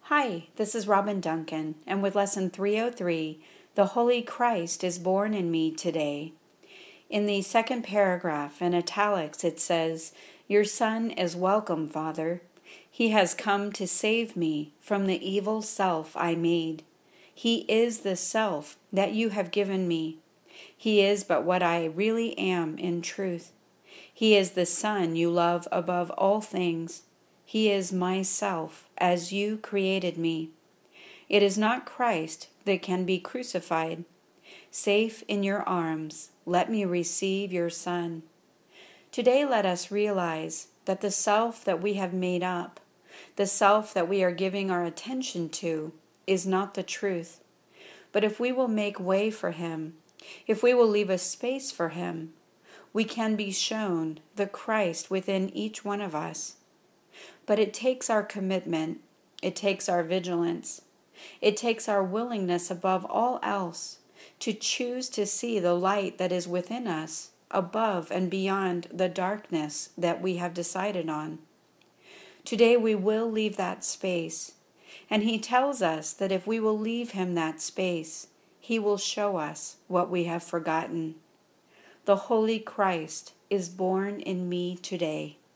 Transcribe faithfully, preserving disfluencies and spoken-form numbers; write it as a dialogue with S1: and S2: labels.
S1: Hi, this is Robin Duncan, and with Lesson three oh three, the Holy Christ is born in me today. In the second paragraph, in italics, it says, "Your Son is welcome, Father. He has come to save me from the evil self I made. He is the self that you have given me. He is but what I really am in truth. He is the Son you love above all things. He is myself, as you created me. It is not Christ that can be crucified. Safe in your arms, let me receive your Son." Today let us realize that the self that we have made up, the self that we are giving our attention to, is not the truth. But if we will make way for Him, if we will leave a space for Him, we can be shown the Christ within each one of us. But it takes our commitment, it takes our vigilance, it takes our willingness above all else to choose to see the light that is within us above and beyond the darkness that we have decided on. Today we will leave that space, and He tells us that if we will leave Him that space, He will show us what we have forgotten. The Holy Christ is born in me today.